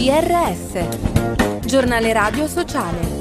GRS, Giornale Radio Sociale.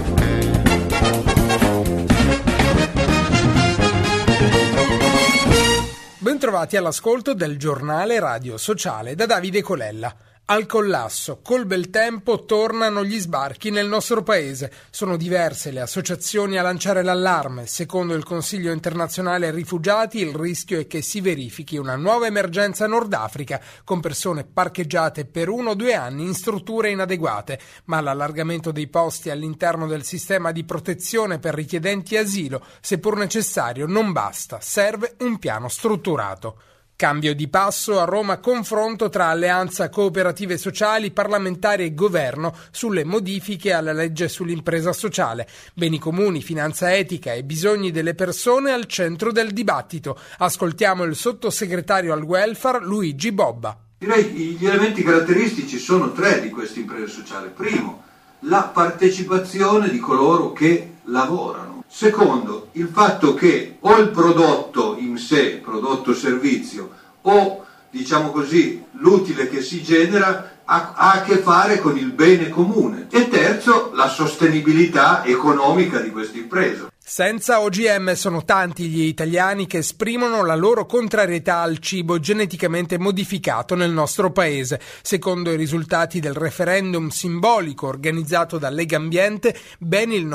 Bentrovati all'ascolto del Giornale Radio Sociale da Davide Colella. Al collasso, col bel tempo tornano gli sbarchi nel nostro paese. Sono diverse le associazioni a lanciare l'allarme. Secondo il Consiglio internazionale rifugiati, il rischio è che si verifichi una nuova emergenza Nord Africa, con persone parcheggiate per 1 o 2 anni in strutture inadeguate. Ma l'allargamento dei posti all'interno del sistema di protezione per richiedenti asilo, seppur necessario, non basta. Serve un piano strutturato. Cambio di passo a Roma, confronto tra alleanza cooperative sociali, parlamentari e governo sulle modifiche alla legge sull'impresa sociale. Beni comuni, finanza etica e bisogni delle persone al centro del dibattito. Ascoltiamo il sottosegretario al welfare Luigi Bobba. Direi che gli elementi caratteristici sono 3 di questa impresa sociale. Primo, la partecipazione di coloro che lavorano. Secondo, il fatto che o il prodotto in sé, prodotto servizio, o diciamo così l'utile che si genera ha a che fare con il bene comune. E terzo, la sostenibilità economica di questa impresa. Senza OGM sono tanti gli italiani che esprimono la loro contrarietà al cibo geneticamente modificato nel nostro paese. Secondo i risultati del referendum simbolico organizzato da Legambiente, ben il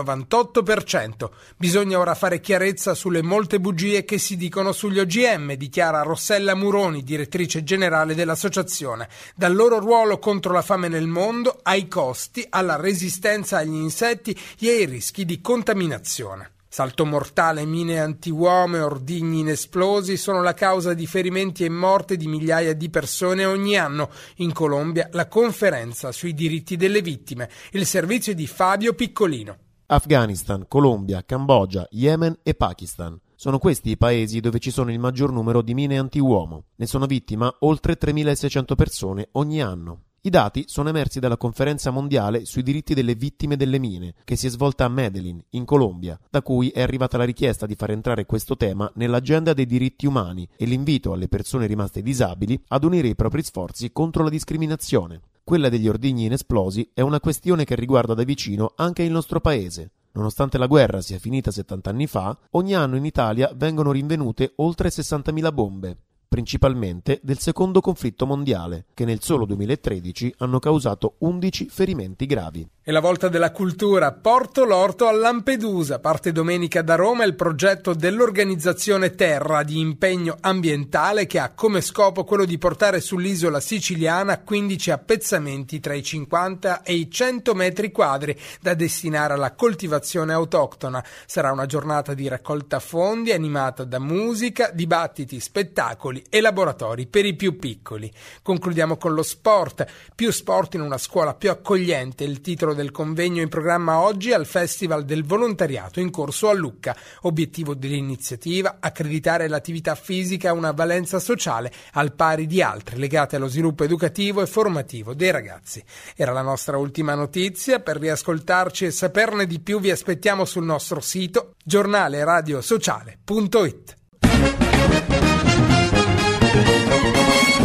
98%. Bisogna ora fare chiarezza sulle molte bugie che si dicono sugli OGM, dichiara Rossella Muroni, direttrice generale dell'associazione. Dal loro ruolo contro la fame nel mondo, ai costi, alla resistenza agli insetti e ai rischi di contaminazione. Salto mortale, mine antiuomo e ordigni inesplosi sono la causa di ferimenti e morte di migliaia di persone ogni anno. In Colombia la conferenza sui diritti delle vittime. Il servizio di Fabio Piccolino. Afghanistan, Colombia, Cambogia, Yemen e Pakistan. Sono questi i paesi dove ci sono il maggior numero di mine antiuomo. Ne sono vittima oltre 3.600 persone ogni anno. I dati sono emersi dalla conferenza mondiale sui diritti delle vittime delle mine, che si è svolta a Medellin, in Colombia, da cui è arrivata la richiesta di far entrare questo tema nell'agenda dei diritti umani e l'invito alle persone rimaste disabili ad unire i propri sforzi contro la discriminazione. Quella degli ordigni inesplosi è una questione che riguarda da vicino anche il nostro paese. Nonostante la guerra sia finita 70 anni fa, ogni anno in Italia vengono rinvenute oltre 60.000 bombe, principalmente del secondo conflitto mondiale, che nel solo 2013 hanno causato 11 ferimenti gravi. E la volta della cultura, Porto l'Orto a Lampedusa. Parte domenica da Roma il progetto dell'organizzazione Terra di impegno ambientale che ha come scopo quello di portare sull'isola siciliana 15 appezzamenti tra i 50 e i 100 metri quadri da destinare alla coltivazione autoctona. Sarà una giornata di raccolta fondi animata da musica, dibattiti, spettacoli e laboratori per i più piccoli. Concludiamo con lo sport. Più sport in una scuola più accogliente, il titolo del convegno in programma oggi al Festival del Volontariato in corso a Lucca. Obiettivo dell'iniziativa: accreditare l'attività fisica a una valenza sociale al pari di altre legate allo sviluppo educativo e formativo dei ragazzi. Era la nostra ultima notizia. Per riascoltarci e saperne di più vi aspettiamo sul nostro sito giornaleradiosociale.it.